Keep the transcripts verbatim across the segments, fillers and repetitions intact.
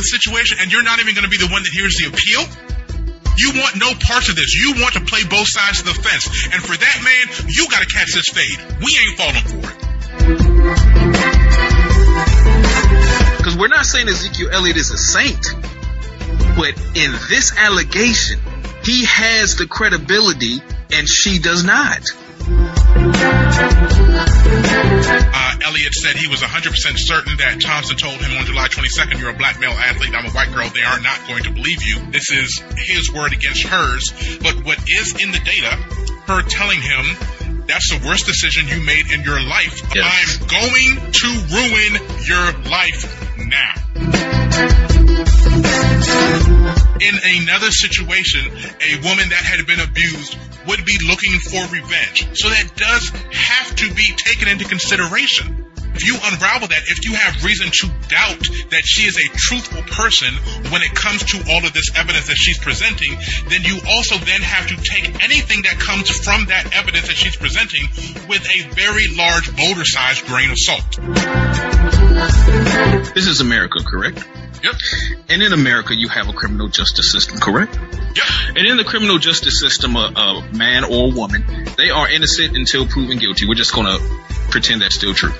the situation and you're not even going to be the one that hears the appeal? You want no parts of this. You want to play both sides of the fence. And for that, man, you got to catch this fade. We ain't falling for it. Because we're not saying Ezekiel Elliott is a saint, but in this allegation, he has the credibility and she does not. Uh, Elliott said he was one hundred percent certain that Thompson told him on July twenty-second, you're a black male athlete, I'm a white girl, they are not going to believe you. This is his word against hers. But what is in the data, her telling him, that's the worst decision you made in your life. Yes. I'm going to ruin your life now. In another situation, a woman that had been abused would be looking for revenge. So that does have to be taken into consideration. If you unravel that, if you have reason to doubt that she is a truthful person when it comes to all of this evidence that she's presenting, then you also then have to take anything that comes from that evidence that she's presenting with a very large boulder-sized grain of salt. This is America, correct? Yep. And in America, you have a criminal justice system, correct? Yep. And in the criminal justice system, a, a man or a woman, they are innocent until proven guilty. We're just going to pretend that's still true.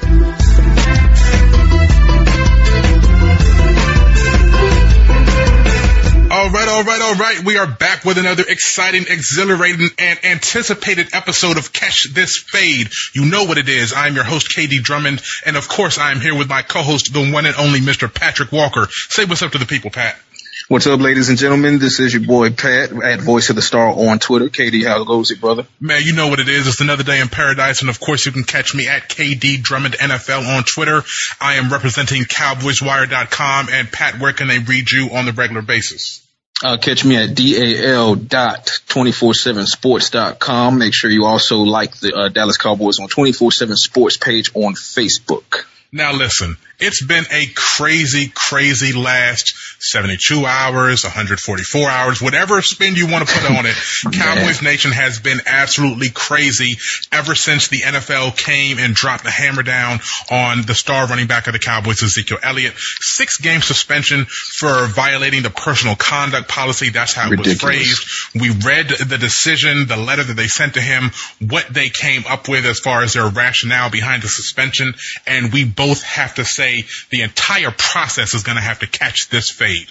All right, all right, all right. We are back with another exciting, exhilarating, and anticipated episode of Catch This Fade. You know what it is. I'm your host, K D Drummond, and of course, I'm here with my co-host, the one and only Mister Patrick Walker. Say what's up to the people, Pat. What's up, ladies and gentlemen? This is your boy Pat at Voice of the Star on Twitter. K D, how goes it, brother? Man, you know what it is. It's another day in paradise, and of course, you can catch me at K D Drummond N F L on Twitter. I am representing Cowboys Wire dot com, and Pat, where can they read you on the regular basis? Uh, catch me at D A L dot two four seven sports dot com. Make sure you also like the uh, Dallas Cowboys on two four seven Sports page on Facebook. Now listen, it's been a crazy, crazy last seventy-two hours, one hundred forty-four hours, whatever spin you want to put on it. Cowboys Nation has been absolutely crazy ever since the N F L came and dropped the hammer down on the star running back of the Cowboys, Ezekiel Elliott. Six game suspension for violating the personal conduct policy. That's how Ridiculous. It was phrased. We read the decision, the letter that they sent to him, what they came up with as far as their rationale behind the suspension, and we both Both have to say the entire process is going to have to catch this fade.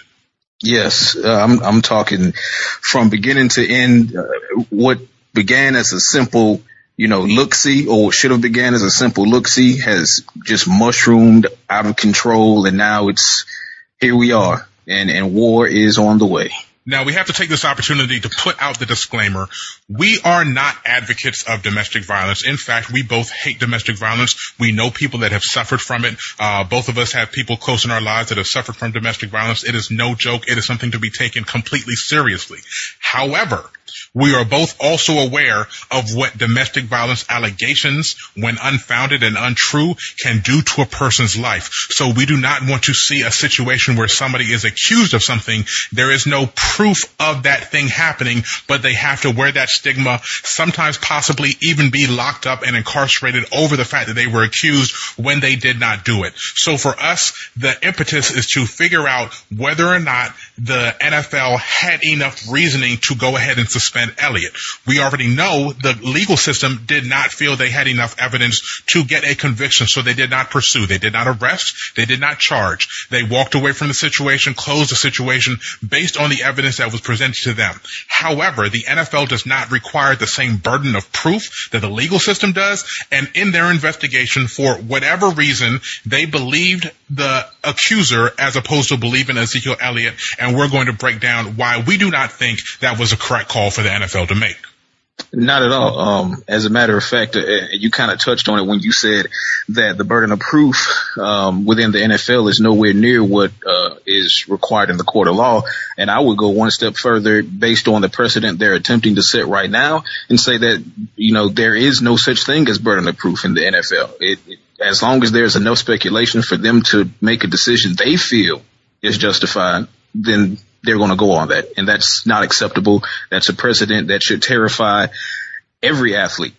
Yes, uh, I'm, I'm talking from beginning to end. Uh, what began as a simple, you know, look-see, or should have began as a simple look-see, has just mushroomed out of control, and now it's here we are, and, and war is on the way. Now, we have to take this opportunity to put out the disclaimer. We are not advocates of domestic violence. In fact, we both hate domestic violence. We know people that have suffered from it. Uh, both of us have people close in our lives that have suffered from domestic violence. It is no joke. It is something to be taken completely seriously. However, we are both also aware of what domestic violence allegations, when unfounded and untrue, can do to a person's life. So we do not want to see a situation where somebody is accused of something. There is no proof of that thing happening, but they have to wear that stigma, sometimes possibly even be locked up and incarcerated over the fact that they were accused when they did not do it. So for us, the impetus is to figure out whether or not the N F L had enough reasoning to go ahead and suspend Elliott. We already know the legal system did not feel they had enough evidence to get a conviction, so they did not pursue. They did not arrest. They did not charge. They walked away from the situation, closed the situation based on the evidence that was presented to them. However, the N F L does not require the same burden of proof that the legal system does, and in their investigation, for whatever reason, they believed the accuser as opposed to believing Ezekiel Elliott, and we're going to break down why we do not think that was a correct call for the N F L to make. Not at all. Um, as a matter of fact, uh, you kind of touched on it when you said that the burden of proof um, within the N F L is nowhere near what uh, is required in the court of law. And I would go one step further based on the precedent they're attempting to set right now and say that, you know, there is no such thing as burden of proof in the N F L. It, it, as long as there's enough speculation for them to make a decision they feel is justified, then they're going to go on that. And that's not acceptable. That's a precedent that should terrify every athlete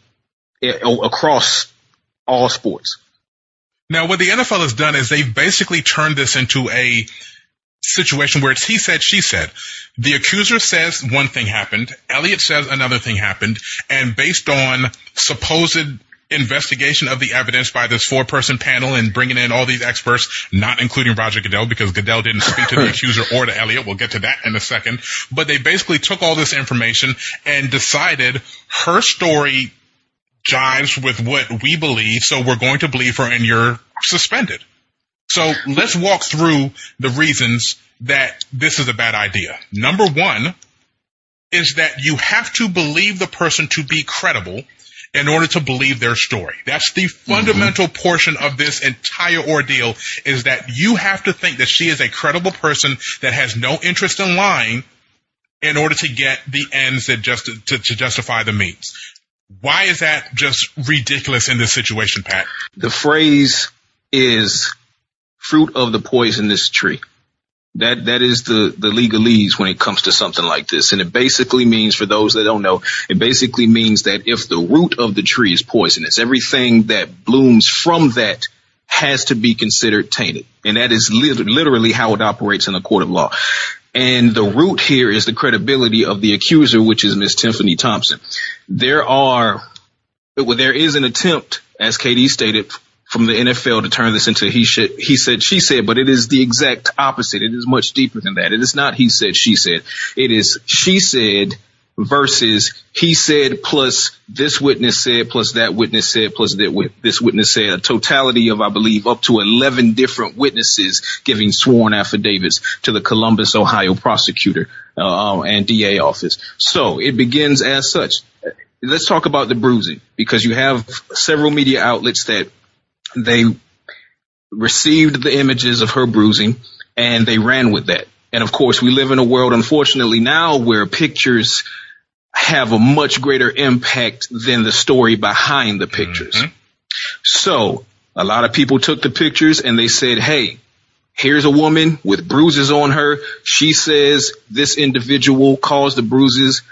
across all sports. Now, what the N F L has done is they've basically turned this into a situation where it's he said, she said. The accuser says one thing happened, Elliot says another thing happened, and based on supposed investigation of the evidence by this four-person panel and bringing in all these experts, not including Roger Goodell, because Goodell didn't speak to the accuser or to Elliot. We'll get to that in a second. But they basically took all this information and decided her story jives with what we believe, so we're going to believe her and you're suspended. So let's walk through the reasons that this is a bad idea. Number one is that you have to believe the person to be credible in order to believe their story. That's the fundamental mm-hmm. portion of this entire ordeal, is that you have to think that she is a credible person that has no interest in lying in order to get the ends that just to, to justify the means. Why is that just ridiculous in this situation, Pat? The phrase is fruit of the poisonous tree. That that is the, the legalese when it comes to something like this. And it basically means, for those that don't know, it basically means that if the root of the tree is poisonous, everything that blooms from that has to be considered tainted. And that is li- literally how it operates in a court of law. And the root here is the credibility of the accuser, which is Miss Tiffany Thompson. There are, well, there is an attempt, as K D stated, from the N F L to turn this into he should, he said, she said, but it is the exact opposite. It is much deeper than that. It is not he said, she said. It is she said versus he said plus this witness said plus that witness said plus that this witness said. A totality of, I believe, up to eleven different witnesses giving sworn affidavits to the Columbus, Ohio prosecutor uh, and D A office. So it begins as such. Let's talk about the bruising, because you have several media outlets that they received the images of her bruising and they ran with that. And of course, we live in a world, unfortunately, now where pictures have a much greater impact than the story behind the pictures. Mm-hmm. So a lot of people took the pictures and they said, hey, here's a woman with bruises on her. She says this individual caused the bruises.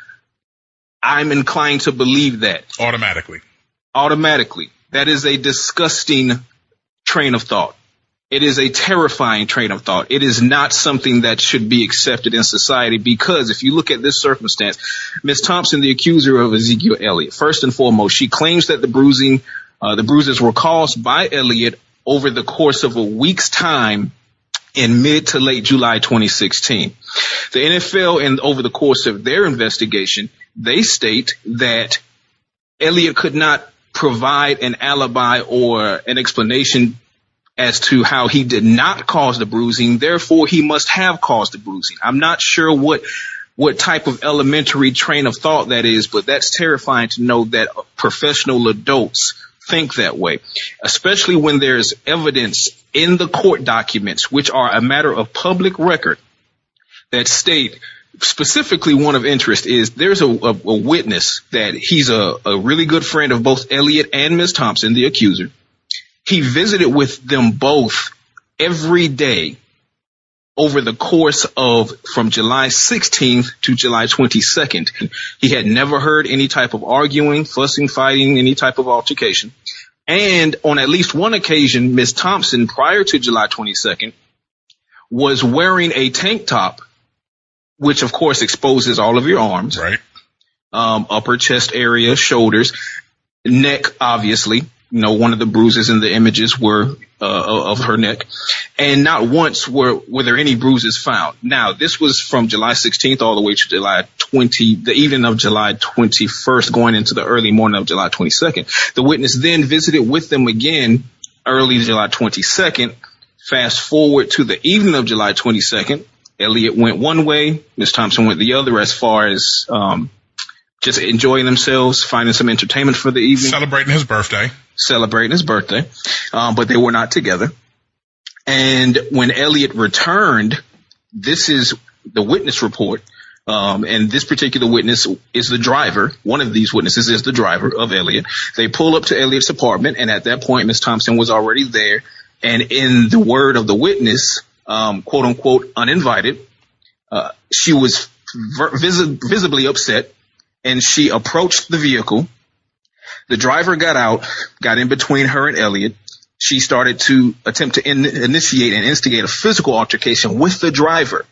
I'm inclined to believe that. Automatically. Automatically. That is a disgusting train of thought. It is a terrifying train of thought. It is not something that should be accepted in society, because if you look at this circumstance, Miz Thompson, the accuser of Ezekiel Elliott, first and foremost, she claims that the bruising, uh, the bruises were caused by Elliott over the course of a week's time in mid to late July twenty sixteen. The N F L, and over the course of their investigation, they state that Elliott could not provide an alibi or an explanation as to how he did not cause the bruising. Therefore, he must have caused the bruising. I'm not sure what what type of elementary train of thought that is, but that's terrifying to know that professional adults think that way, especially when there's evidence in the court documents, which are a matter of public record, that state specifically one of interest is there's a, a, a witness that he's a, a really good friend of both Elliott and Miz Thompson, the accuser. He visited with them both every day over the course of from July sixteenth to July twenty-second. He had never heard any type of arguing, fussing, fighting, any type of altercation. And on at least one occasion, Miz Thompson, prior to July twenty-second, was wearing a tank top, which of course exposes all of your arms, right? Um, upper chest area, shoulders, neck, obviously. You know, one of the bruises in the images were uh, of her neck, and not once were were there any bruises found. Now, this was from July sixteenth all the way to July twentieth, the evening of July twenty-first, going into the early morning of July twenty-second. The witness then visited with them again early July twenty-second. Fast forward to the evening of July twenty-second. Elliott went one way, Miz Thompson went the other, as far as um just enjoying themselves, finding some entertainment for the evening. Celebrating his birthday. Celebrating his birthday. Um, but they were not together. And when Elliott returned, this is the witness report. Um, and this particular witness is the driver. One of these witnesses is the driver of Elliott. They pull up to Elliott's apartment, and at that point, Miz Thompson was already there. And in the word of the witness, um, quote unquote, uninvited, uh, she was ver- vis- visibly upset. And she approached the vehicle. The driver got out, got in between her and Elliott. she started to attempt to in- initiate and instigate a physical altercation with the driver.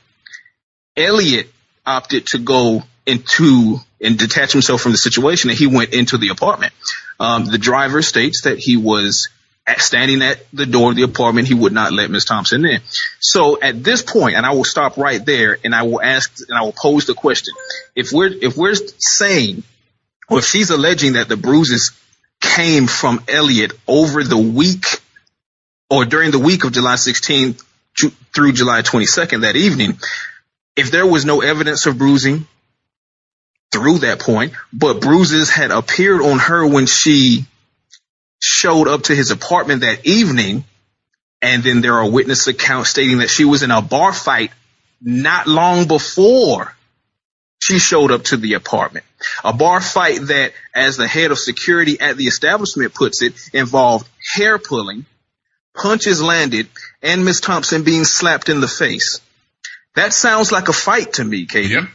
Elliot opted to go into and detach himself from the situation, and he went into the apartment. Um, the driver states that he was at, standing at the door of the apartment. He would not let Miz Thompson in. So at this point, and I will stop right there, and I will ask, and I will pose the question: if we're if we're saying, or if she's alleging that the bruises came from Elliot over the week or during the week of July sixteenth through July twenty-second, that evening, if there was no evidence of bruising through that point, but bruises had appeared on her when she showed up to his apartment that evening, and then there are witness accounts stating that she was in a bar fight not long before she showed up to the apartment. A bar fight that, as the head of security at the establishment puts it, involved hair pulling, punches landed, and Miz Thompson being slapped in the face. That sounds like a fight to me, Katie. Yep.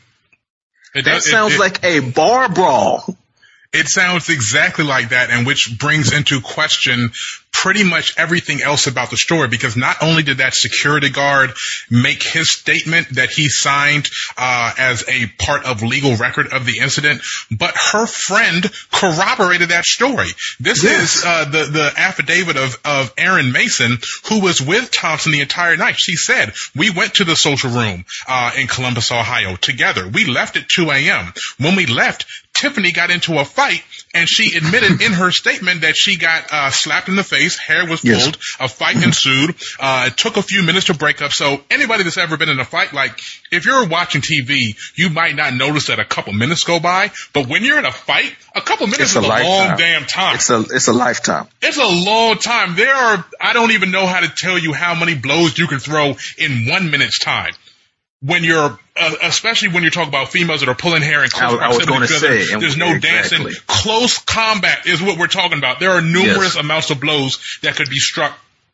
It that does, sounds it, it, like a bar brawl. It sounds exactly like that, and which brings into question pretty much everything else about the story, because not only did that security guard make his statement that he signed uh, as a part of legal record of the incident, but her friend corroborated that story. This yes. is uh, the, the affidavit of, of Erin Mason, who was with Thompson the entire night. She said, we went to the social room uh, in Columbus, Ohio together. We left at two a.m. When we left, Tiffany got into a fight, and she admitted in her statement that she got uh, slapped in the face, hair was pulled, yes. a fight ensued. Uh, it took a few minutes to break up. So anybody that's ever been in a fight, like if you're watching T V, you might not notice that a couple minutes go by, but when you're in a fight, a couple minutes it's is a, a long damn time. It's a it's a lifetime. It's a long time. There are I don't even know how to tell you how many blows you can throw in one minute's time. When you're, uh, especially when you're talking about females that are pulling hair and close I, proximity I was to each other, there's no exactly. dancing. Close combat is what we're talking about. There are numerous yes. amounts of blows that could be struck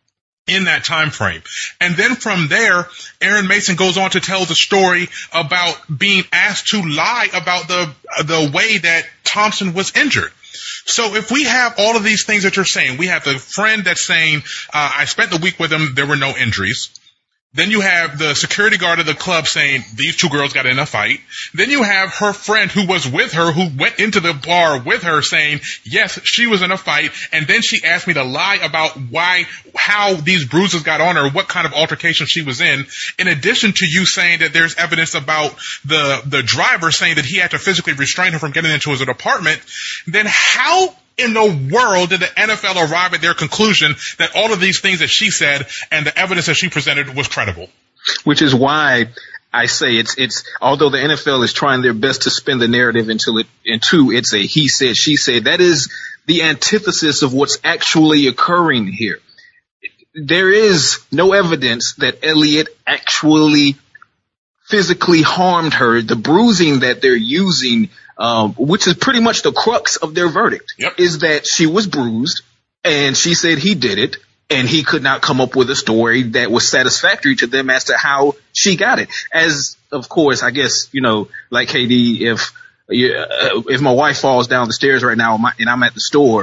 in that time frame. And then from there, Erin Mason goes on to tell the story about being asked to lie about the the way that Thompson was injured. So if we have all of these things that you're saying, we have the friend that's saying, uh, I spent the week with him, there were no injuries. Then you have the security guard of the club saying these two girls got in a fight. Then you have her friend who was with her, who went into the bar with her, saying, yes, she was in a fight. And then she asked me to lie about why, how these bruises got on her, what kind of altercation she was in. In addition to you saying that there's evidence about the, the driver saying that he had to physically restrain her from getting into his apartment. Then how in the world did the N F L arrive at their conclusion that all of these things that she said and the evidence that she presented was credible? Which is why I say it's, it's, although the N F L is trying their best to spin the narrative until it, into it's a he said, she said, that is the antithesis of what's actually occurring here. There is no evidence that Elliot actually physically harmed her. The bruising that they're using, Um, which is pretty much the crux of their verdict, yep. is that she was bruised and she said he did it, and he could not come up with a story that was satisfactory to them as to how she got it. As, of course, I guess, you know, like K D, if, uh, if my wife falls down the stairs right now and I'm at the store,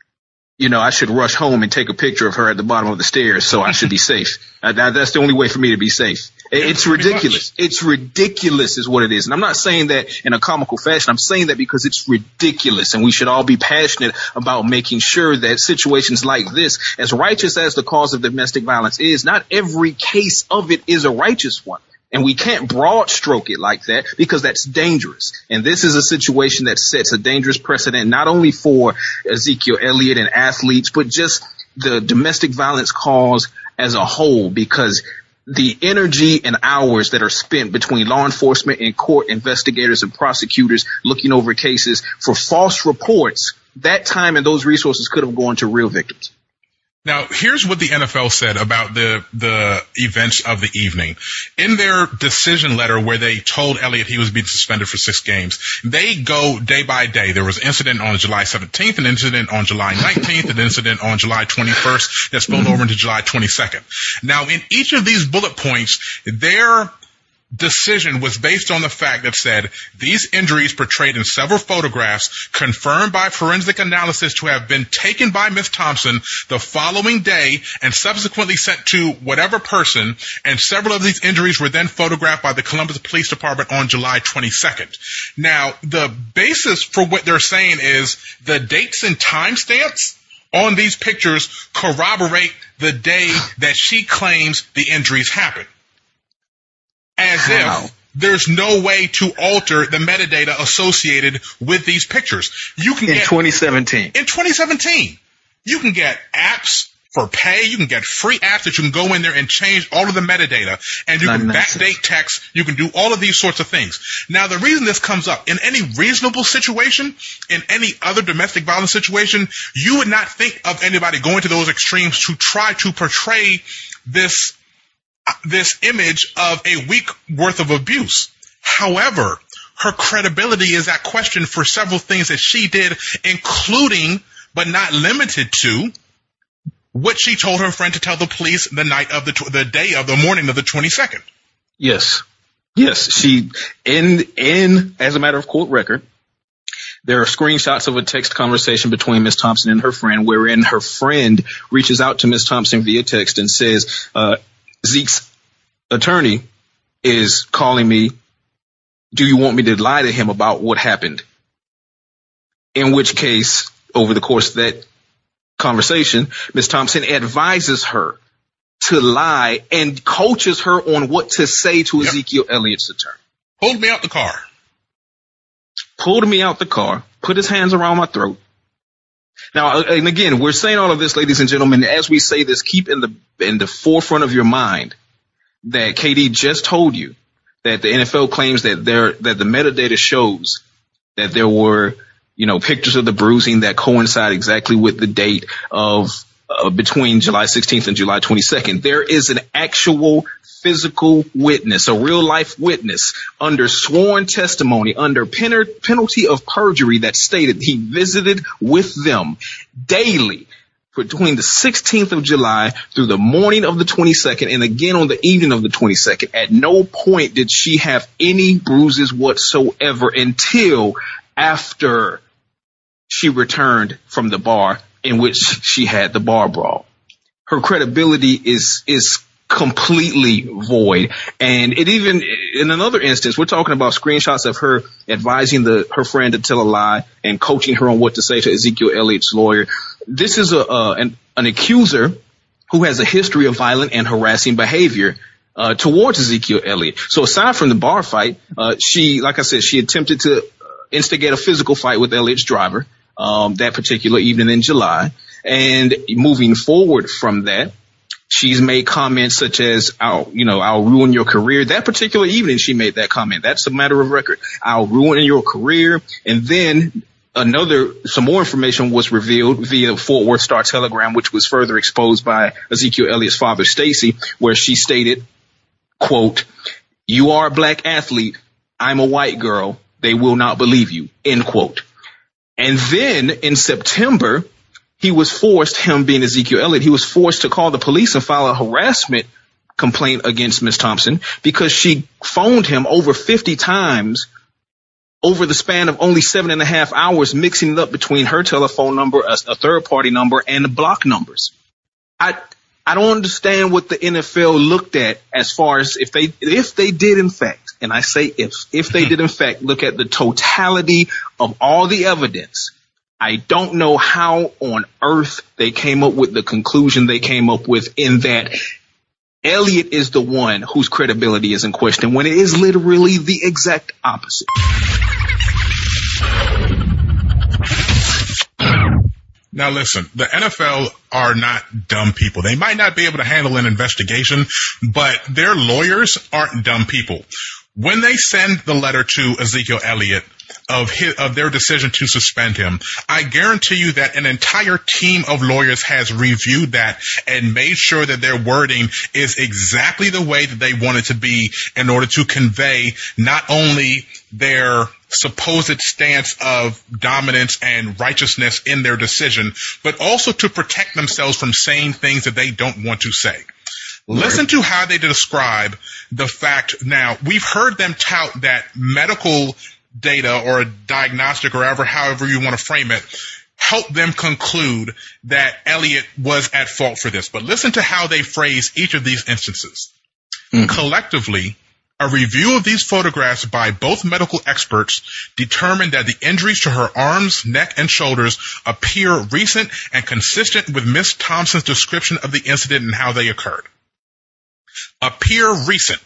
you know, I should rush home and take a picture of her at the bottom of the stairs, so I should be safe. Uh, that, that's the only way for me to be safe. Yeah, it's ridiculous. It's ridiculous is what it is. And I'm not saying that in a comical fashion. I'm saying that because it's ridiculous, and we should all be passionate about making sure that situations like this, as righteous as the cause of domestic violence is, not every case of it is a righteous one. And we can't broad stroke it like that, because that's dangerous. And this is a situation that sets a dangerous precedent, not only for Ezekiel Elliott and athletes, but just the domestic violence cause as a whole, because the energy and hours that are spent between law enforcement and court investigators and prosecutors looking over cases for false reports, that time and those resources could have gone to real victims. Now, here's what the N F L said about the the events of the evening. In their decision letter where they told Elliott he was being suspended for six games, they go day by day. There was an incident on July seventeenth, an incident on July nineteenth, an incident on July twenty-first that spilled over into July twenty-second. Now, in each of these bullet points, their decision was based on the fact that said these injuries portrayed in several photographs confirmed by forensic analysis to have been taken by Miz Thompson the following day and subsequently sent to whatever person, and several of these injuries were then photographed by the Columbus Police Department on July twenty-second. Now, the basis for what they're saying is the dates and timestamps on these pictures corroborate the day that she claims the injuries happened. As How? if there's no way to alter the metadata associated with these pictures. You can in get twenty seventeen. In twenty seventeen, you can get apps for pay. You can get free apps that you can go in there and change all of the metadata, and you can backdate text. You can do all of these sorts of things. Now, the reason this comes up in any reasonable situation, in any other domestic violence situation, you would not think of anybody going to those extremes to try to portray this. this image of a week worth of abuse. However, her credibility is at question for several things that she did, including, but not limited to, what she told her friend to tell the police the night of the, tw- the day of the morning of the twenty-second. Yes. Yes. She, in, in, as a matter of court record, there are screenshots of a text conversation between Miz Thompson and her friend, wherein her friend reaches out to Miz Thompson via text and says, uh, Zeke's attorney is calling me. Do you want me to lie to him about what happened? In which case, over the course of that conversation, Miz Thompson advises her to lie and coaches her on what to say to yep. Ezekiel Elliott's attorney. Pulled me out the car. Pulled me out the car, put his hands around my throat. Now, and again, we're saying all of this, ladies and gentlemen, as we say this, keep in the in the forefront of your mind that K D just told you that the N F L claims that there that the metadata shows that there were, you know, pictures of the bruising that coincide exactly with the date of uh, between July sixteenth and July twenty-second. There is an actual physical witness, a real life witness under sworn testimony, under pen- penalty of perjury that stated he visited with them daily between the sixteenth of July through the morning of the twenty-second and again on the evening of the twenty-second. At no point did she have any bruises whatsoever until after she returned from the bar in which she had the bar brawl. Her credibility is is completely void. And it even, in another instance, we're talking about screenshots of her advising the her friend to tell a lie and coaching her on what to say to Ezekiel Elliott's lawyer. This is a uh, an, an accuser who has a history of violent and harassing behavior uh, towards Ezekiel Elliott. So aside from the bar fight, uh, she, like I said, she attempted to instigate a physical fight with Elliott's driver um, that particular evening in July. And moving forward from that, she's made comments such as, I'll, you know, I'll ruin your career. That particular evening, she made that comment. That's a matter of record. I'll ruin your career. And then another, some more information was revealed via Fort Worth Star Telegram, which was further exposed by Ezekiel Elliott's father, Stacy, where she stated, quote, "You are a black athlete. I'm a white girl. They will not believe you," end quote. And then in September, he was forced, him being Ezekiel Elliott, he was forced to call the police and file a harassment complaint against Miz Thompson because she phoned him over fifty times over the span of only seven and a half hours, mixing it up between her telephone number, a, a third party number, and the block numbers. I I don't understand what the N F L looked at as far as if they if they did in fact, and I say if, if they did in fact look at the totality of all the evidence. I don't know how on earth they came up with the conclusion they came up with in that Elliott is the one whose credibility is in question when it is literally the exact opposite. Now listen, the N F L are not dumb people. They might not be able to handle an investigation, but their lawyers aren't dumb people. When they send the letter to Ezekiel Elliott of his, of their decision to suspend him, I guarantee you that an entire team of lawyers has reviewed that and made sure that their wording is exactly the way that they want it to be in order to convey not only their supposed stance of dominance and righteousness in their decision, but also to protect themselves from saying things that they don't want to say. Listen to how they describe the fact. Now, we've heard them tout that medical data or diagnostic or ever, however you want to frame it, help them conclude that Elliott was at fault for this. But listen to how they phrase each of these instances. Mm. Collectively, a review of these photographs by both medical experts determined that the injuries to her arms, neck, and shoulders appear recent and consistent with Miss Thompson's description of the incident and how they occurred. Appear recent.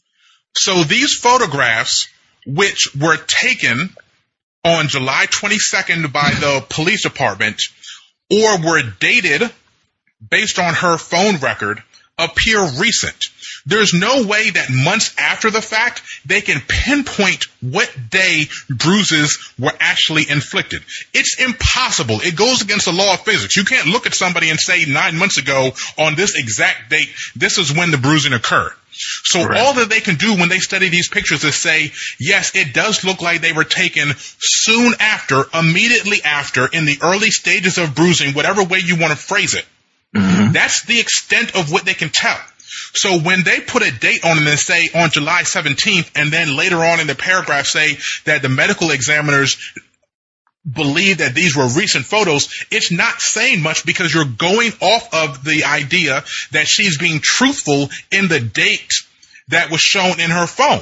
So these photographs, which were taken on July twenty-second by the police department or were dated based on her phone record, appear recent. There's no way that months after the fact they can pinpoint what day bruises were actually inflicted. It's impossible. It goes against the law of physics. You can't look at somebody and say nine months ago on this exact date, this is when the bruising occurred. So right. all that they can do when they study these pictures is say, yes, it does look like they were taken soon after, immediately after, in the early stages of bruising, whatever way you want to phrase it. Mm-hmm. That's the extent of what they can tell. So when they put a date on it and say on July seventeenth, and then later on in the paragraph say that the medical examiners believe that these were recent photos, it's not saying much because you're going off of the idea that she's being truthful in the date that was shown in her phone.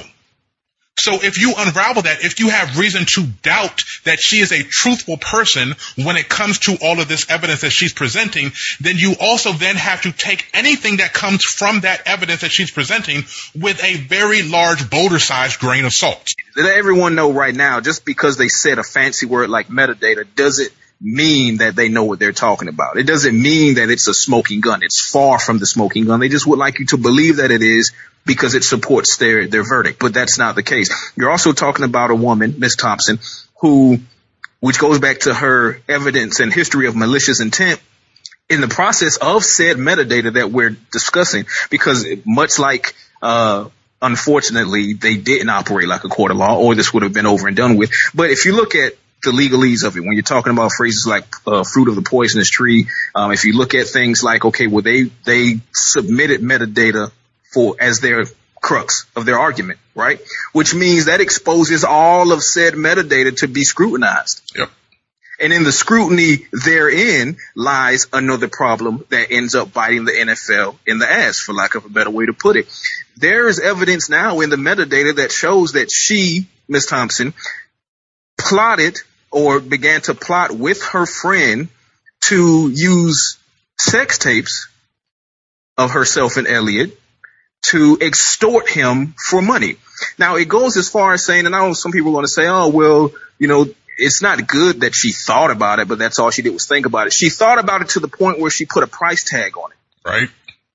So if you unravel that, if you have reason to doubt that she is a truthful person when it comes to all of this evidence that she's presenting, then you also then have to take anything that comes from that evidence that she's presenting with a very large boulder-sized grain of salt. Let everyone know right now, just because they said a fancy word like metadata doesn't mean that they know what they're talking about. It doesn't mean that it's a smoking gun. It's far from the smoking gun. They just would like you to believe that it is because it supports their, their verdict. But that's not the case. You're also talking about a woman, Miss Thompson, who, which goes back to her evidence and history of malicious intent in the process of said metadata that we're discussing, because much like, uh, unfortunately, they didn't operate like a court of law, or this would have been over and done with. But if you look at the legalese of it, when you're talking about phrases like uh, fruit of the poisonous tree, um, if you look at things like, okay, well, they they submitted metadata for as their crux of their argument, right? Which means that exposes all of said metadata to be scrutinized. Yep. And in the scrutiny therein lies another problem that ends up biting the N F L in the ass, for lack of a better way to put it. There is evidence now in the metadata that shows that she, Miss Thompson, plotted or began to plot with her friend to use sex tapes of herself and Elliott to extort him for money. Now, it goes as far as saying, and I know some people are going to say, oh, well, you know, it's not good that she thought about it, but that's all she did was think about it. She thought about it to the point where she put a price tag on it. Right.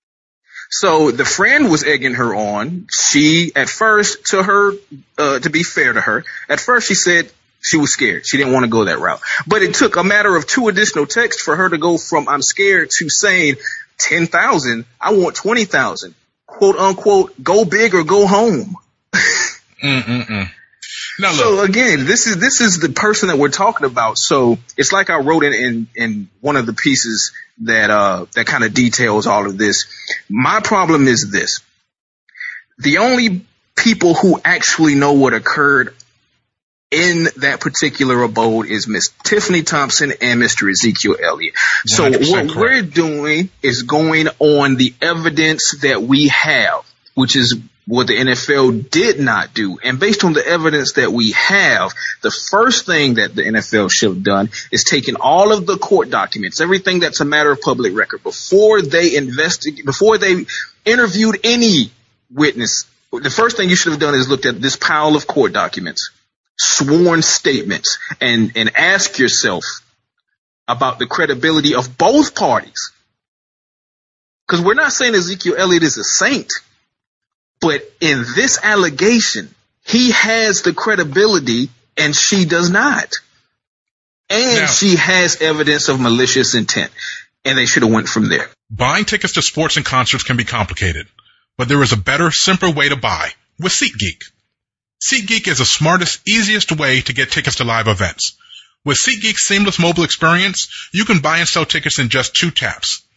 So the friend was egging her on. She, at first, to her, uh, to be fair to her, at first she said she was scared. She didn't want to go that route. But it took a matter of two additional texts for her to go from I'm scared to saying ten thousand, I want twenty thousand. Quote unquote, go big or go home. Mm-mm-mm. Now, look. So again, this is this is the person that we're talking about. So it's like I wrote in in, in one of the pieces that uh that kind of details all of this. My problem is this: the only people who actually know what occurred in that particular abode is Miss Tiffany Thompson and Mister Ezekiel Elliott. So what correct. we're doing is going on the evidence that we have, which is what the N F L did not do. And based on the evidence that we have, the first thing that the N F L should have done is taken all of the court documents, everything that's a matter of public record, before they investigate, before they interviewed any witness. The first thing you should have done is looked at this pile of court documents, sworn statements, and, and ask yourself about the credibility of both parties. Because we're not saying Ezekiel Elliott is a saint, but in this allegation, he has the credibility and she does not. And now, she has evidence of malicious intent, and they should have went from there. Buying tickets to sports and concerts can be complicated, but there is a better, simpler way to buy with SeatGeek. SeatGeek is the smartest, easiest way to get tickets to live events. With SeatGeek's seamless mobile experience, you can buy and sell tickets in just two taps.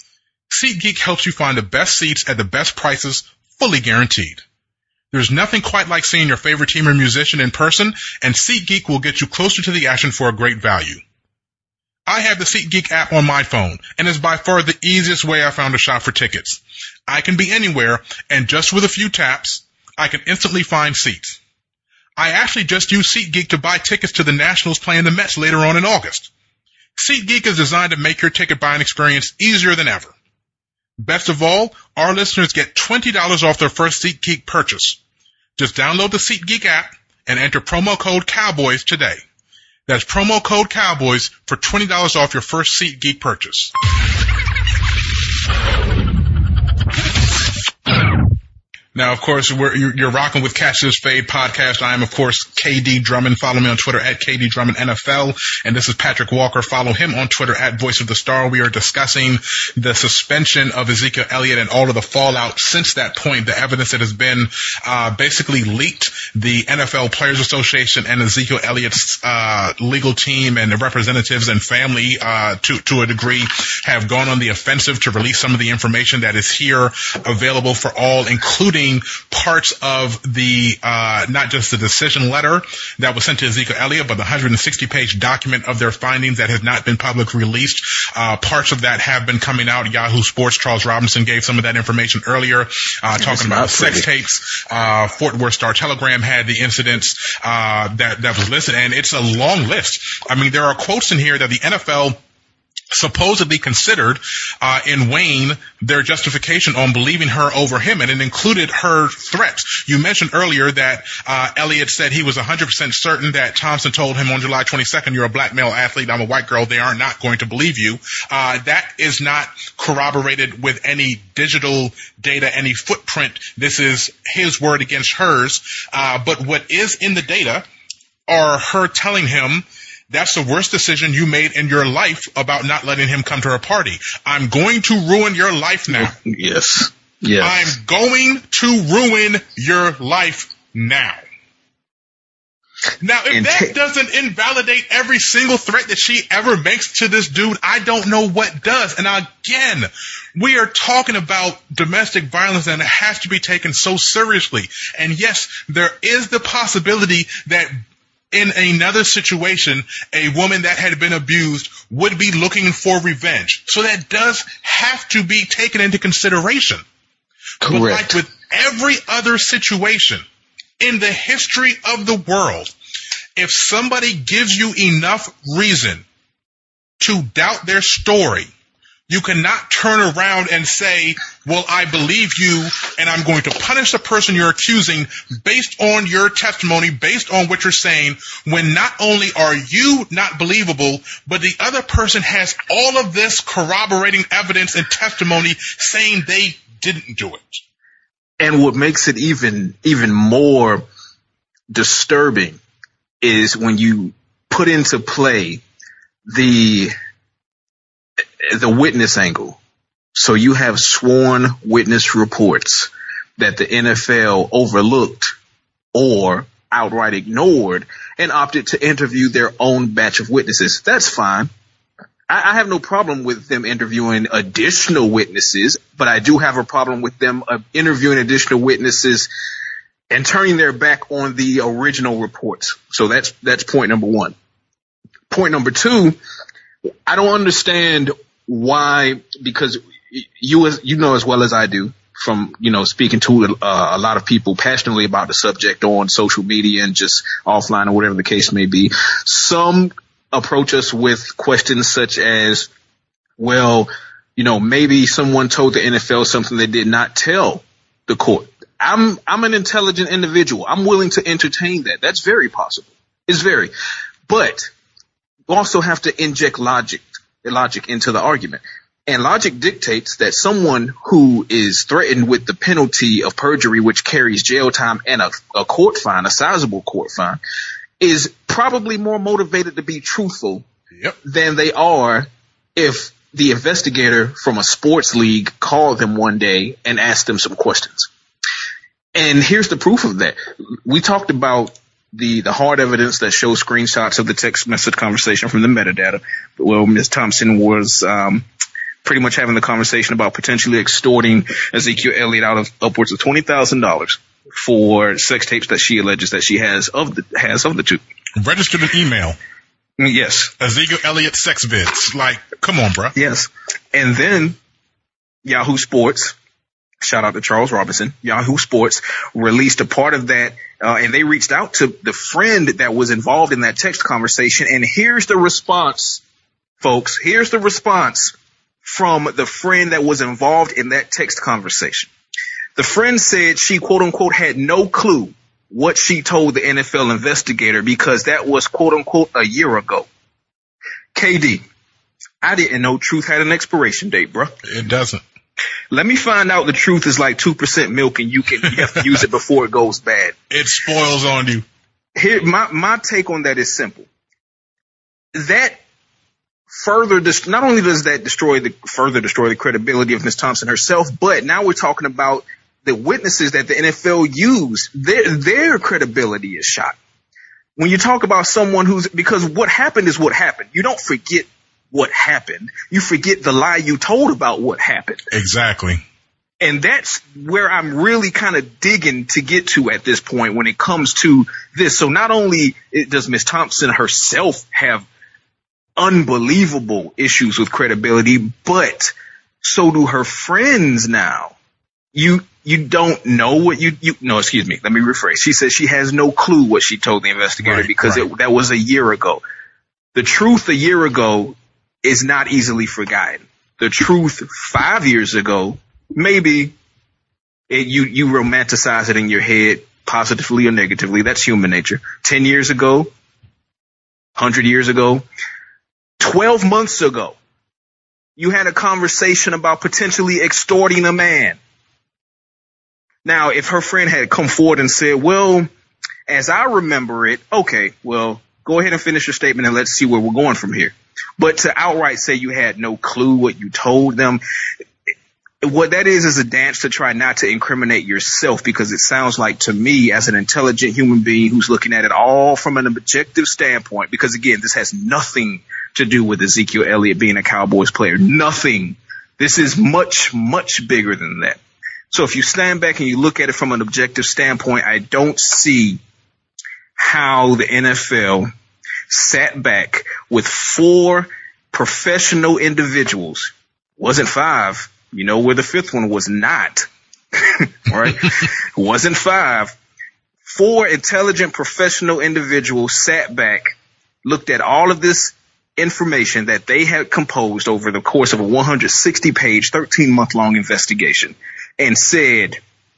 SeatGeek helps you find the best seats at the best prices, fully guaranteed. There's nothing quite like seeing your favorite team or musician in person, and SeatGeek will get you closer to the action for a great value. I have the SeatGeek app on my phone, and it's by far the easiest way I found to shop for tickets. I can be anywhere, and just with a few taps, I can instantly find seats. I actually just used SeatGeek to buy tickets to the Nationals playing the Mets later on in August. SeatGeek is designed to make your ticket buying experience easier than ever. Best of all, our listeners get twenty dollars off their first SeatGeek purchase. Just download the SeatGeek app and enter promo code Cowboys today. That's promo code Cowboys for twenty dollars off your first SeatGeek purchase. Now, of course, we're, you're, you're rocking with Catch This Fade podcast. I am, of course, K D Drummond. Follow me on Twitter at K D Drummond N F L. And this is Patrick Walker. Follow him on Twitter at Voice of the Star. We are discussing the suspension of Ezekiel Elliott and all of the fallout since that point, the evidence that has been uh, basically leaked. The N F L Players Association and Ezekiel Elliott's uh, legal team and the representatives and family, uh, to, to a degree, have gone on the offensive to release some of the information that is here available for all, including parts of the, uh, not just the decision letter that was sent to Ezekiel Elliott, but the one hundred sixty page document of their findings that has not been publicly released. Uh, parts of that have been coming out. Yahoo Sports, Charles Robinson gave some of that information earlier, uh, talking about sex tapes. Uh, Fort Worth Star Telegram had the incidents, uh, that, that was listed, and it's a long list. I mean, there are quotes in here that the N F L supposedly considered uh, in weighing their justification on believing her over him, and it included her threats. You mentioned earlier that uh, Elliott said he was one hundred percent certain that Thompson told him on July twenty-second, you're a black male athlete, I'm a white girl, they are not going to believe you. Uh, that is not corroborated with any digital data, any footprint. This is his word against hers. Uh, but what is in the data are her telling him, that's the worst decision you made in your life about not letting him come to her party. I'm going to ruin your life now. Yes. Yes. I'm going to ruin your life now. Now, if and that t- doesn't invalidate every single threat that she ever makes to this dude, I don't know what does. And again, we are talking about domestic violence, and it has to be taken so seriously. And yes, there is the possibility that in another situation, a woman that had been abused would be looking for revenge. So that does have to be taken into consideration. Correct. But like with every other situation in the history of the world, if somebody gives you enough reason to doubt their story, you cannot turn around and say, well, I believe you, and I'm going to punish the person you're accusing based on your testimony, based on what you're saying, when not only are you not believable, but the other person has all of this corroborating evidence and testimony saying they didn't do it. And what makes it even, even more disturbing is when you put into play the the witness angle. So you have sworn witness reports that the N F L overlooked or outright ignored and opted to interview their own batch of witnesses. That's fine. I, I have no problem with them interviewing additional witnesses, but I do have a problem with them uh, interviewing additional witnesses and turning their back on the original reports. So that's that's point number one. Point number two, I don't understand why, because you as you know as well as I do from, you know, speaking to uh, a lot of people passionately about the subject on social media and just offline or whatever the case may be. Some approach us with questions such as, well, you know, maybe someone told the N F L something they did not tell the court. I'm I'm an intelligent individual. I'm willing to entertain that. That's very possible. It's very. But you also have to inject logic. logic into the argument. And logic dictates that someone who is threatened with the penalty of perjury, which carries jail time and a, a court fine, a sizable court fine, is probably more motivated to be truthful yep. than they are if the investigator from a sports league called them one day and asked them some questions. And here's the proof of that. We talked about the the hard evidence that shows screenshots of the text message conversation from the metadata. Well, Miz Thompson was um pretty much having the conversation about potentially extorting Ezekiel Elliott out of upwards of twenty thousand dollars for sex tapes that she alleges that she has of the has of the two. Registered an email. Yes. Ezekiel Elliott sex vids. Like, come on, bro. Yes. And then Yahoo Sports, shout out to Charles Robinson, Yahoo Sports released a part of that, uh, and they reached out to the friend that was involved in that text conversation. And here's the response, folks. Here's the response from the friend that was involved in that text conversation. The friend said she, quote unquote, had no clue what she told the N F L investigator because that was, quote unquote, a year ago. K D, I didn't know truth had an expiration date, bro. It doesn't. Let me find out the truth is like two percent milk and you can you have to use it before it goes bad. It spoils on you. Here, my, my take on that is simple. That further, dist- not only does that destroy the, further destroy the credibility of Miz Thompson herself, but now we're talking about the witnesses that the N F L used. Their, their credibility is shot. When you talk about someone who's, because what happened is what happened. You don't forget what happened. You forget the lie you told about what happened. Exactly. And that's where I'm really kind of digging to get to at this point when it comes to this. So not only does Miz Thompson herself have unbelievable issues with credibility, but so do her friends now. You you don't know what you, you no, excuse me, let me rephrase. She says she has no clue what she told the investigator right, because right. It, that was a year ago. The truth a year ago is not easily forgotten. The truth five years ago, maybe it, you, you romanticize it in your head positively or negatively. That's human nature. Ten years ago, hundred years ago, twelve months ago, you had a conversation about potentially extorting a man. Now, if her friend had come forward and said, well, as I remember it, okay, well, go ahead and finish your statement and let's see where we're going from here. But to outright say you had no clue what you told them, what that is is a dance to try not to incriminate yourself, because it sounds like to me as an intelligent human being who's looking at it all from an objective standpoint, because again, this has nothing to do with Ezekiel Elliott being a Cowboys player. Nothing. This is much, much bigger than that. So if you stand back and you look at it from an objective standpoint, I don't see how the N F L sat back with four professional individuals. Wasn't five. You know where the fifth one was not. Right? Wasn't five. Four intelligent professional individuals sat back, looked at all of this information that they had composed over the course of a one hundred sixty page, thirteen month long investigation and said,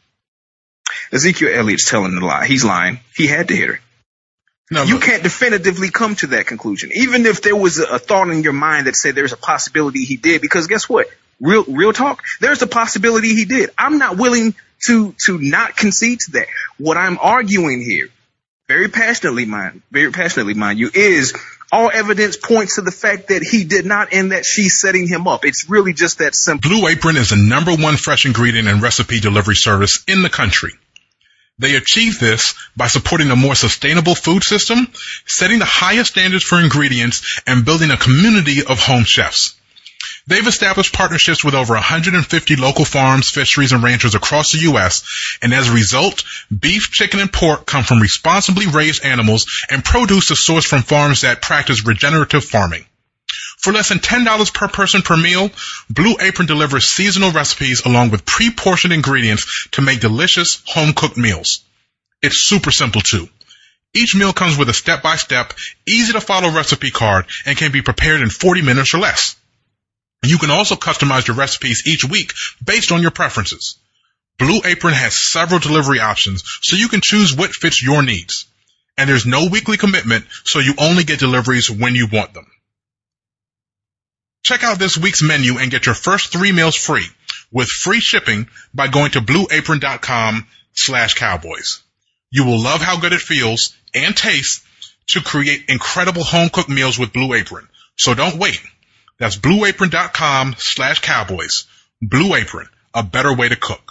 Ezekiel Elliott's telling the lie. He's lying. He had to hit her. No, you can't definitively come to that conclusion, even if there was a, a thought in your mind that said there's a possibility he did, because guess what? Real, real talk. There's a possibility he did. I'm not willing to, to not concede to that. What I'm arguing here, very passionately, mind, very passionately, mind you, is all evidence points to the fact that he did not and that she's setting him up. It's really just that simple. Blue Apron is the number one fresh ingredient and recipe delivery service in the country. They achieve this by supporting a more sustainable food system, setting the highest standards for ingredients, and building a community of home chefs. They've established partnerships with over one hundred fifty local farms, fisheries, and ranchers across the U S, and as a result, beef, chicken, and pork come from responsibly raised animals, and produce is sourced from farms that practice regenerative farming. For less than ten dollars per person per meal, Blue Apron delivers seasonal recipes along with pre-portioned ingredients to make delicious home-cooked meals. It's super simple, too. Each meal comes with a step-by-step, easy-to-follow recipe card and can be prepared in forty minutes or less. You can also customize your recipes each week based on your preferences. Blue Apron has several delivery options, so you can choose what fits your needs. And there's no weekly commitment, so you only get deliveries when you want them. Check out this week's menu and get your first three meals free with free shipping by going to blueapron.com slash cowboys. You will love how good it feels and tastes to create incredible home-cooked meals with Blue Apron. So don't wait. That's blueapron.com slash cowboys. Blue Apron, a better way to cook.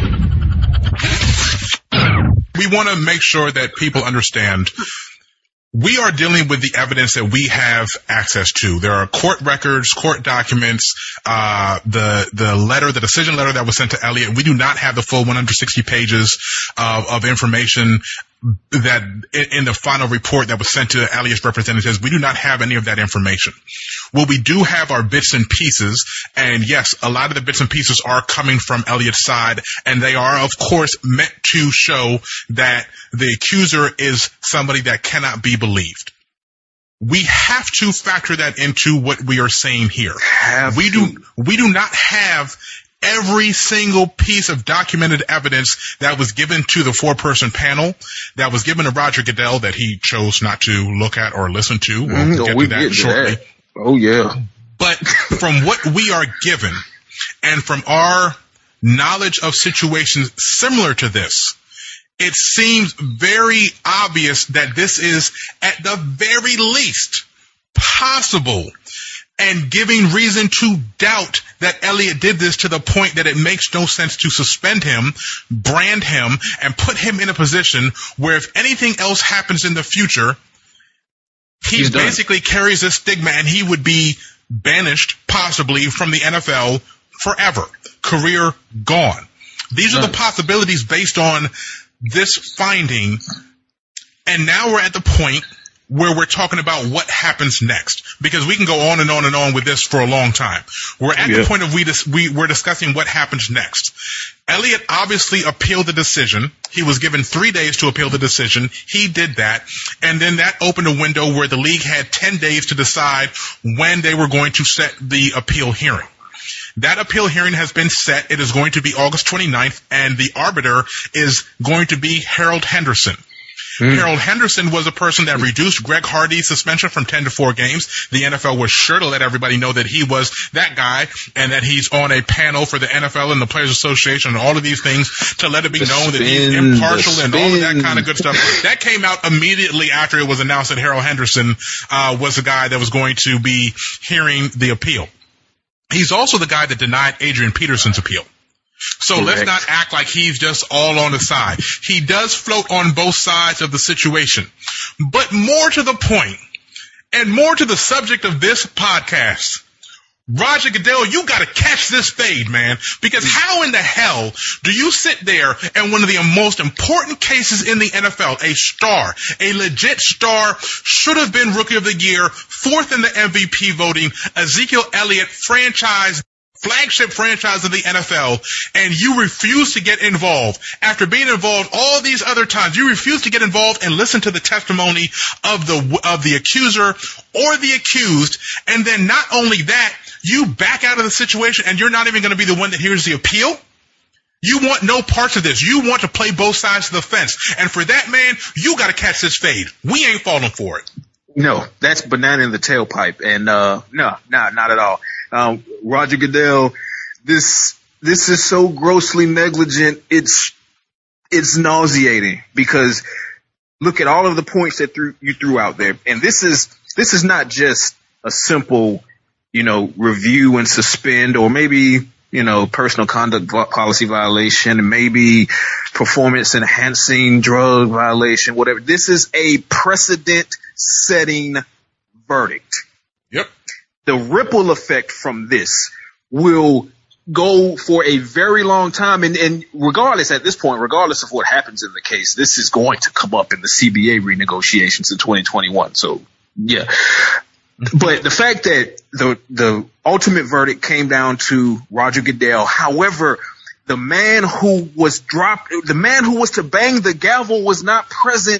We want to make sure that people understand we are dealing with the evidence that we have access to. There are court records, court documents, uh, the, the letter, the decision letter that was sent to Elliott. We do not have the full one hundred sixty pages of, of information that in the final report that was sent to Elliott's representatives. We do not have any of that information. What we do have are bits and pieces, and yes, a lot of the bits and pieces are coming from Elliott's side, and they are, of course, meant to show that the accuser is somebody that cannot be believed. We have to factor that into what we are saying here. Have we to. do we do not have every single piece of documented evidence that was given to the four-person panel, that was given to Roger Goodell, that he chose not to look at or listen to. We'll mm-hmm. get we to that get shortly. That. Oh, yeah. But from what we are given and from our knowledge of situations similar to this, it seems very obvious that this is, at the very least, possible and giving reason to doubt that Elliott did this to the point that it makes no sense to suspend him, brand him, and put him in a position where if anything else happens in the future, he He's basically done. carries a stigma and he would be banished, possibly, from the N F L forever. Career gone. These Done. are the possibilities based on this finding. And now we're at the point where we're talking about what happens next, because we can go on and on and on with this for a long time. We're at yeah. the point of we, dis- we we're discussing what happens next. Elliott obviously appealed the decision. He was given three days to appeal the decision. He did that, and then that opened a window where the league had ten days to decide when they were going to set the appeal hearing. That appeal hearing has been set. It is going to be August twenty-ninth, and the arbiter is going to be Harold Henderson. Mm. Harold Henderson was a person that reduced Greg Hardy's suspension from ten to four games. The N F L was sure to let everybody know that he was that guy and that he's on a panel for the N F L and the Players Association and all of these things to let it be the known spin, that he's impartial and all of that kind of good stuff. That came out immediately after it was announced that Harold Henderson uh, was the guy that was going to be hearing the appeal. He's also the guy that denied Adrian Peterson's appeal. So Correct. Let's not act like he's just all on the side. He does float on both sides of the situation. But more to the point, and more to the subject of this podcast, Roger Goodell, you got to catch this fade, man. Because how in the hell do you sit there and one of the most important cases in the N F L, a star, a legit star, should have been Rookie of the Year, fourth in the M V P voting, Ezekiel Elliott, franchise flagship franchise of the N F L, and you refuse to get involved. After being involved all these other times, you refuse to get involved and listen to the testimony of the of the accuser or the accused, and then not only that, you back out of the situation and you're not even going to be the one that hears the appeal? You want no parts of this. You want to play both sides of the fence. And for that, man, you got to catch this fade. We ain't falling for it. No, that's banana in the tailpipe. And, uh, no, nah, not at all. Um, Roger Goodell, this, this is so grossly negligent. It's, it's nauseating because look at all of the points that threw, you threw out there. And this is, this is not just a simple, you know, review and suspend, or maybe, you know, personal conduct policy violation, maybe performance enhancing drug violation, whatever. This is a precedent setting verdict. Yep. The ripple effect from this will go for a very long time. And, and regardless, at this point, regardless of what happens in the case, this is going to come up in the C B A renegotiations in twenty twenty-one. So, yeah. But the fact that the the ultimate verdict came down to Roger Goodell, however, the man who was dropped, the man who was to bang the gavel was not present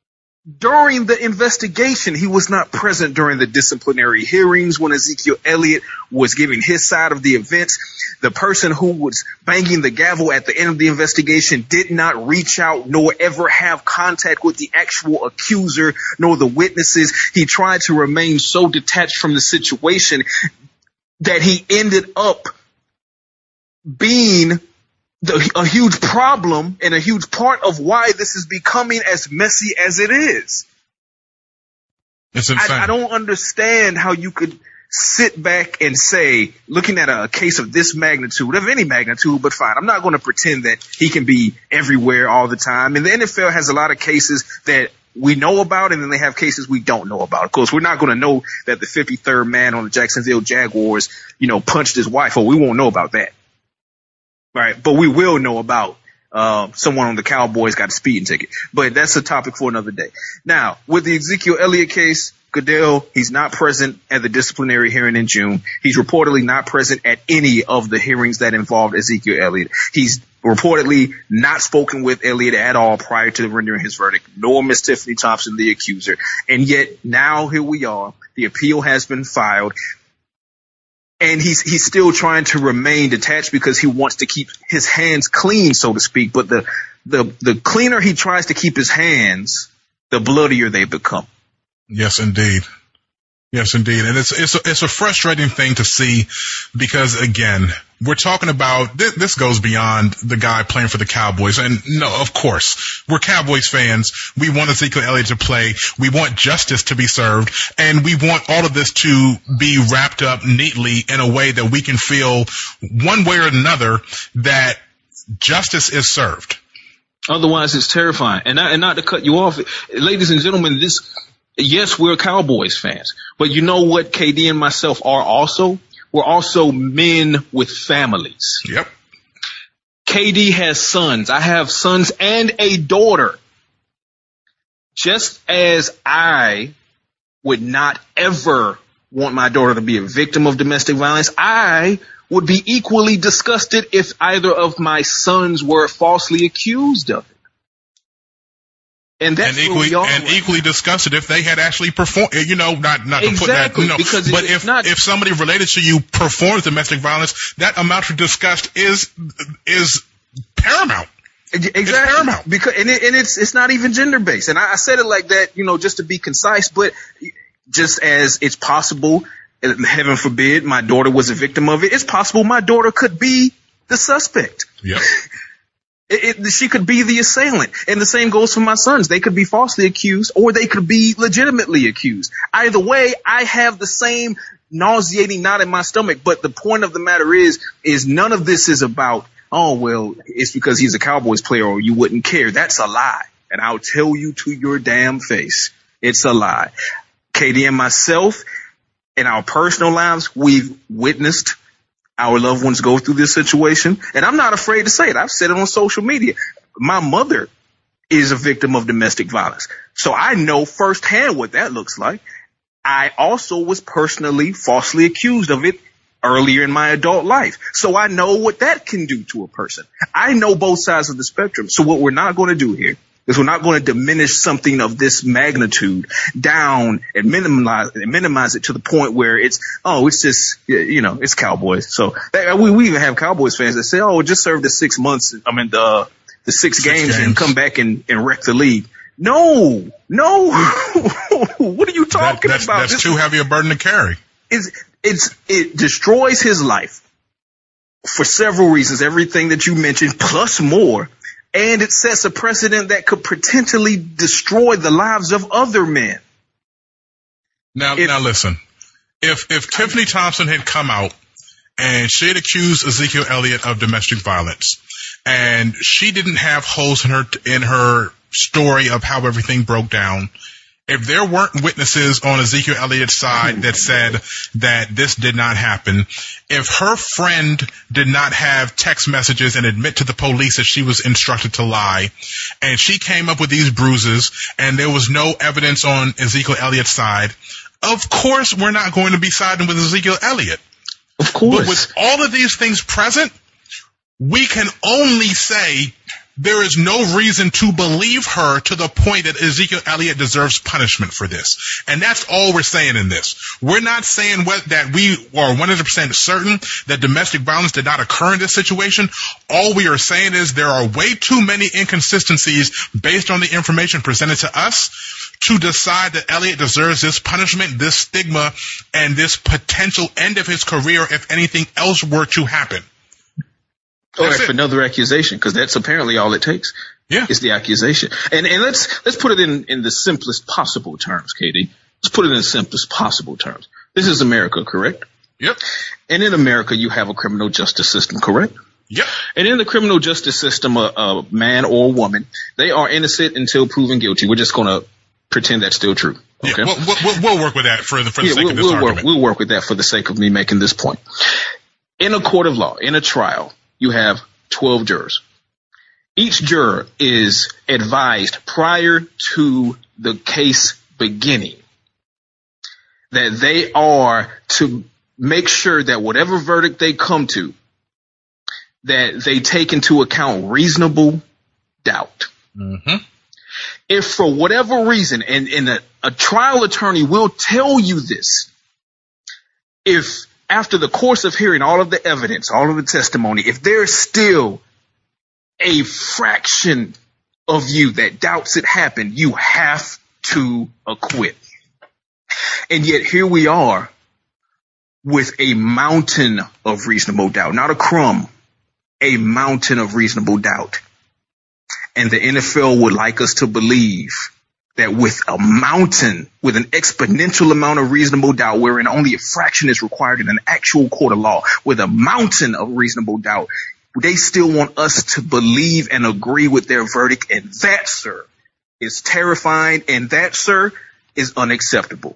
during the investigation. He was not present during the disciplinary hearings when Ezekiel Elliott was giving his side of the events. The person who was banging the gavel at the end of the investigation did not reach out nor ever have contact with the actual accuser nor the witnesses. He tried to remain so detached from the situation that he ended up being the, a huge problem and a huge part of why this is becoming as messy as it is. It's insane. I, I don't understand how you could sit back and say, looking at a case of this magnitude, of any magnitude, but fine, I'm not going to pretend that he can be everywhere all the time. And the N F L has a lot of cases that we know about, and then they have cases we don't know about. Of course, we're not going to know that the fifty-third man on the Jacksonville Jaguars, you know, punched his wife, or we won't know about that. Right. But we will know about uh, someone on the Cowboys got a speeding ticket. But that's a topic for another day. Now, with the Ezekiel Elliott case, Goodell, he's not present at the disciplinary hearing in June. He's reportedly not present at any of the hearings that involved Ezekiel Elliott. He's reportedly not spoken with Elliott at all prior to rendering his verdict, nor Miss Tiffany Thompson, the accuser. And yet now here we are. The appeal has been filed. And he's he's still trying to remain detached because he wants to keep his hands clean, so to speak. But the the the cleaner he tries to keep his hands, the bloodier they become. Yes, indeed. Yes, indeed. And it's, it's, a, it's a frustrating thing to see because, again, we're talking about, this, this goes beyond the guy playing for the Cowboys. And no, of course, we're Cowboys fans. We want Ezekiel Elliott to play. We want justice to be served. And we want all of this to be wrapped up neatly in a way that we can feel one way or another that justice is served. Otherwise, it's terrifying. And not, and not to cut you off, ladies and gentlemen, this, yes, we're Cowboys fans, but you know what K D and myself are also? We're also men with families. Yep. K D has sons. I have sons and a daughter. Just as I would not ever want my daughter to be a victim of domestic violence, I would be equally disgusted if either of my sons were falsely accused of it. And that's and equally, and right equally disgusted if they had actually performed, you know, not, not to exactly, put that, you know, because but if, not, if somebody related to you performs domestic violence, that amount of disgust is, is paramount. Exactly. It's paramount. Because, and, it, and it's, it's not even gender based. And I, I said it like that, you know, just to be concise, but just as it's possible, heaven forbid, my daughter was a victim of it, it's possible my daughter could be the suspect. Yep. It, it, she could be the assailant. And the same goes for my sons. They could be falsely accused or they could be legitimately accused. Either way, I have the same nauseating knot in my stomach. But the point of the matter is, is none of this is about, oh, well, it's because he's a Cowboys player or you wouldn't care. That's a lie. And I'll tell you to your damn face, it's a lie. K D and myself, in our personal lives, we've witnessed our loved ones go through this situation. And I'm not afraid to say it. I've said it on social media. My mother is a victim of domestic violence. So I know firsthand what that looks like. I also was personally falsely accused of it earlier in my adult life. So I know what that can do to a person. I know both sides of the spectrum. So what we're not going to do here is we're not going to diminish something of this magnitude down and minimize, and minimize it to the point where it's, oh, it's just, you know, it's Cowboys. So that, we, we even have Cowboys fans that say, oh, just serve the six months, I mean, the, the six, six games, games and come back and, and wreck the league. No, no. What are you talking that, that's, about? That's this too heavy a burden to carry. It's, it's, it destroys his life for several reasons, everything that you mentioned, plus more. And it sets a precedent that could potentially destroy the lives of other men. Now, if, now listen, if, if Tiffany Thompson had come out and she had accused Ezekiel Elliott of domestic violence and she didn't have holes in her, in her story of how everything broke down, if there weren't witnesses on Ezekiel Elliott's side that said that this did not happen, if her friend did not have text messages and admit to the police that she was instructed to lie, and she came up with these bruises and there was no evidence on Ezekiel Elliott's side, of course we're not going to be siding with Ezekiel Elliott. Of course. But with all of these things present, we can only say there is no reason to believe her to the point that Ezekiel Elliott deserves punishment for this. And that's all we're saying in this. We're not saying what, that we are one hundred percent certain that domestic violence did not occur in this situation. All we are saying is there are way too many inconsistencies based on the information presented to us to decide that Elliott deserves this punishment, this stigma, and this potential end of his career if anything else were to happen. Or if another accusation, because that's apparently all it takes. Yeah. Is the accusation. And and let's let's put it in, in the simplest possible terms, K D. Let's put it in the simplest possible terms. This is America, correct? Yep. And in America, you have a criminal justice system, correct? Yep. And in the criminal justice system, a, a man or a woman, they are innocent until proven guilty. We're just going to pretend that's still true. Okay, yeah, we'll, we'll, we'll work with that for the for the yeah, sake we'll, of this we'll argument. Work, we'll work with that for the sake of me making this point. In a court of law, in a trial, you have twelve jurors. Each juror is advised prior to the case beginning that they are to make sure that whatever verdict they come to, that they take into account reasonable doubt. Mm-hmm. If for whatever reason, and, and a, a trial attorney will tell you this, if after the course of hearing all of the evidence, all of the testimony, if there's still a fraction of you that doubts it happened, you have to acquit. And yet here we are with a mountain of reasonable doubt, not a crumb, a mountain of reasonable doubt. And the N F L would like us to believe that with a mountain, with an exponential amount of reasonable doubt, wherein only a fraction is required in an actual court of law, with a mountain of reasonable doubt, they still want us to believe and agree with their verdict. And that, sir, is terrifying. And that, sir, is unacceptable.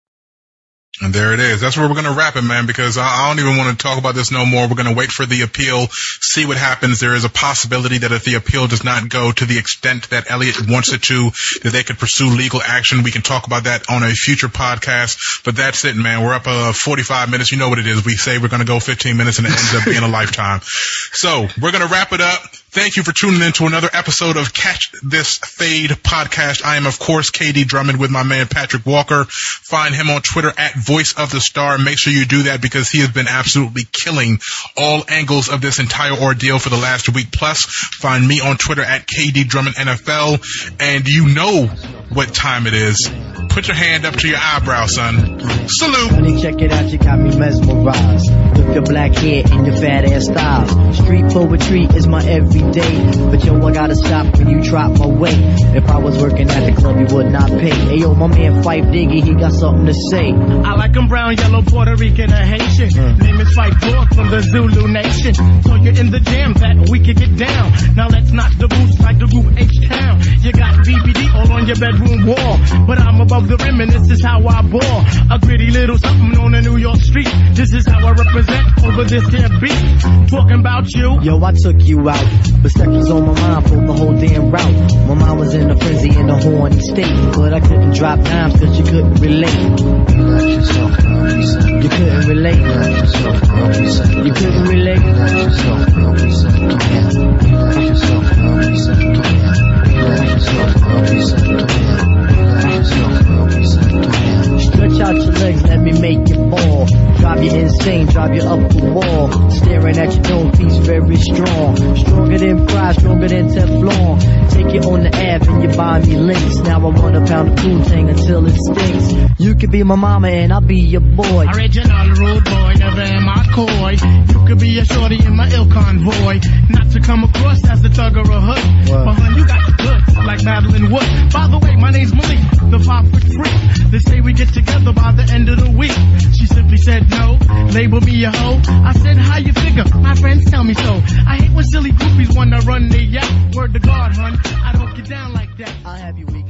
And there it is. That's where we're going to wrap it, man, because I don't even want to talk about this no more. We're going to wait for the appeal, see what happens. There is a possibility that if the appeal does not go to the extent that Elliott wants it to, that they could pursue legal action. We can talk about that on a future podcast. But that's it, man. We're up uh, forty-five minutes. You know what it is. We say we're going to go fifteen minutes and it ends up being a lifetime. So we're going to wrap it up. Thank you for tuning in to another episode of Catch This Fade podcast. I am, of course, K D Drummond with my man Patrick Walker. Find him on Twitter at Voice of the Star. Make sure you do that because he has been absolutely killing all angles of this entire ordeal for the last week plus. Find me on Twitter at K D Drummond N F L. And you know what time it is. Put your hand up to your eyebrow, son. Salute. Honey, check it out, you got me mesmerized. With your black hair and your fat ass style. Street poetry is my everyday. But yo, I gotta stop when you drop my weight. If I was working at the club, you would not pay. Hey yo, my man Fife Diggy, he got something to say. I like him brown, yellow, Puerto Rican, or Haitian. Mm. Name is Fife Dog from the Zulu Nation. So you're in the jam that we can get down. Now let's knock the boots like the group H-Town. You got D V D all on your bedroom wall. But I'm above the rim and this is how I ball. A gritty little something on a New York street. This is how I represent over this here beat. Talking about you. Yo, I took you out. But sex was on my mind for the whole damn route. My mind was in a frenzy in a horny state. But I couldn't drop dimes cause you couldn't relate. You couldn't relate. You couldn't relate. Stretch out your legs, let me make you fall. Drive you insane, drive you up the wall. Staring at your dome piece, very strong. Stronger than pride, stronger than Teflon. Take you on the Ave and you buy me links. Now I want a pound of Poontang until it stinks. You could be my mama and I'll be your boy. Original rude boy, never am I coy. You could be a shorty in my ill convoy. Not to come across as the thug or a hood. But hun, you got the goods, like Madeline Wood. By the way, my name's Malik, the five foot freak. They say we get together by the end of the week. She simply said no, label me a hoe. I said, how you figure? My friends tell me so. I hate when silly groupies wanna run their yacht. Word to God, hun, I don't get down like that. I'll have you weak.